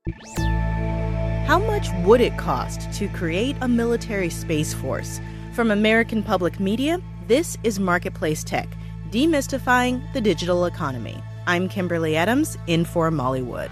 How much would it cost to create a military space force? From American Public Media, this is Marketplace Tech, demystifying the digital economy. I'm Kimberly Adams, in for Molly Wood.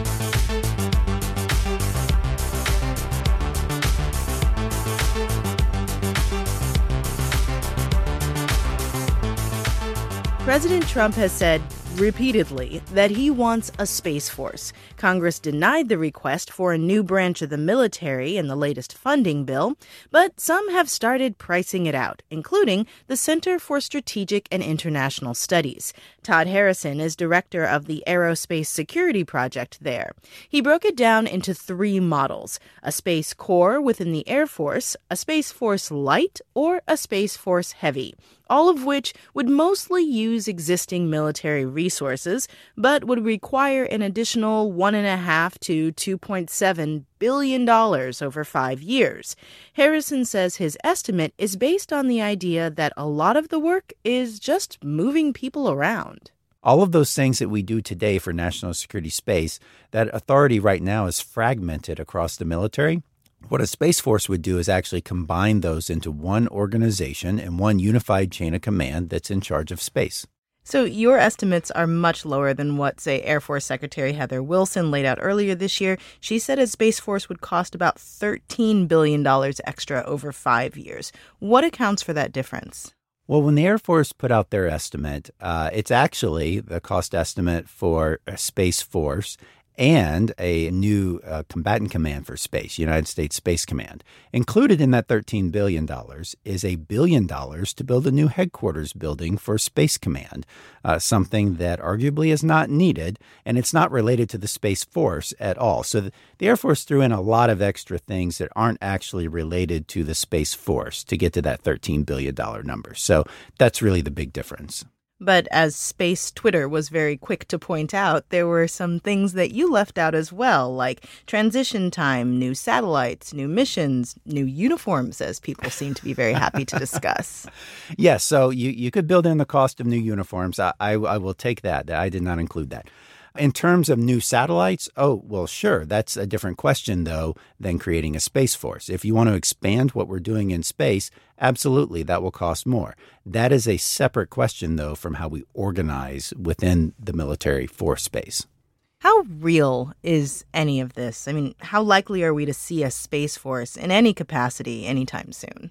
President Trump has said repeatedly that he wants a space force. Congress denied the request for a new branch of the military in the latest funding bill, but some have started pricing it out, including the Center for Strategic and International Studies. Todd Harrison is director of the Aerospace Security Project there. He broke it down into three models: a Space Corps within the Air Force, a Space Force Light, or a Space Force Heavy, all of which would mostly use existing military resources, but would require an additional $1.5 to $2.7 billion over 5 years. Harrison says his estimate is based on the idea that a lot of the work is just moving people around. All of those things that we do today for national security space, that authority right now is fragmented across the military. What a Space Force would do is actually combine those into one organization and one unified chain of command that's in charge of space. So your estimates are much lower than what, say, Air Force Secretary Heather Wilson laid out earlier this year. She said a Space Force would cost about $13 billion extra over 5 years. What accounts for that difference? Well, when the Air Force put out their estimate, it's actually the cost estimate for a Space Force and a new combatant command for space, United States Space Command. Included in that $13 billion is $1 billion to build a new headquarters building for Space Command, something that arguably is not needed, and it's not related to the Space Force at all. So the Air Force threw in a lot of extra things that aren't actually related to the Space Force to get to that $13 billion number. So that's really the big difference. But as Space Twitter was very quick to point out, there were some things that you left out as well, like transition time, new satellites, new missions, new uniforms, as people seem to be very happy to discuss. Yes, so you could build in the cost of new uniforms. I will take that. I did not include that. In terms of new satellites, sure. That's a different question, though, than creating a Space Force. If you want to expand what we're doing in space, absolutely, that will cost more. That is a separate question, though, from how we organize within the military for space. How real is any of this? I mean, how likely are we to see a Space Force in any capacity anytime soon?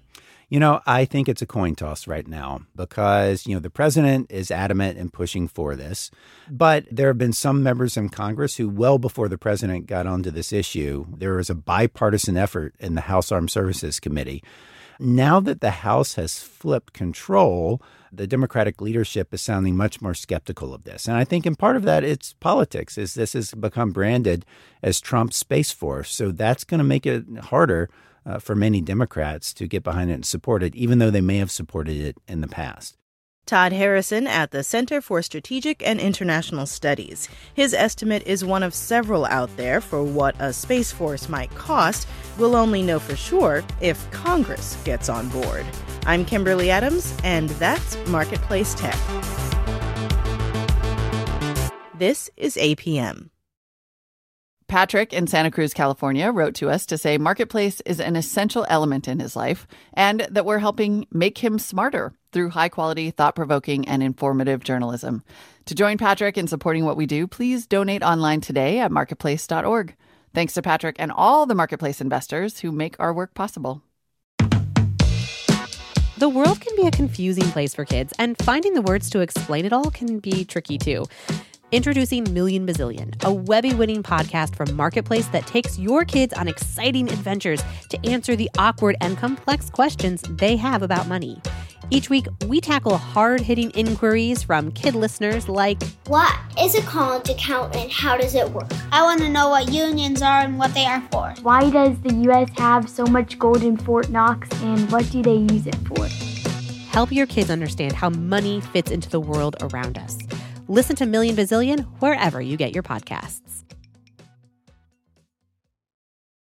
I think it's a coin toss right now because, the president is adamant in pushing for this. But there have been some members in Congress who, well before the president got onto this issue, there was a bipartisan effort in the House Armed Services Committee. Now that the House has flipped control, the Democratic leadership is sounding much more skeptical of this. And I think in part of that, it's politics, as this has become branded as Trump's Space Force. So that's going to make it harder for many Democrats to get behind it and support it, even though they may have supported it in the past. Todd Harrison at the Center for Strategic and International Studies. His estimate is one of several out there for what a Space Force might cost. We'll only know for sure if Congress gets on board. I'm Kimberly Adams, and that's Marketplace Tech. This is APM. Patrick in Santa Cruz, California, wrote to us to say Marketplace is an essential element in his life and that we're helping make him smarter through high-quality, thought-provoking, and informative journalism. To join Patrick in supporting what we do, please donate online today at marketplace.org. Thanks to Patrick and all the Marketplace investors who make our work possible. The world can be a confusing place for kids, and finding the words to explain it all can be tricky too. Introducing Million Bazillion, a Webby-winning podcast from Marketplace that takes your kids on exciting adventures to answer the awkward and complex questions they have about money. Each week, we tackle hard-hitting inquiries from kid listeners like, what is a college account and how does it work? I want to know what unions are and what they are for. Why does the U.S. have so much gold in Fort Knox and what do they use it for? Help your kids understand how money fits into the world around us. Listen to Million Bazillion wherever you get your podcasts.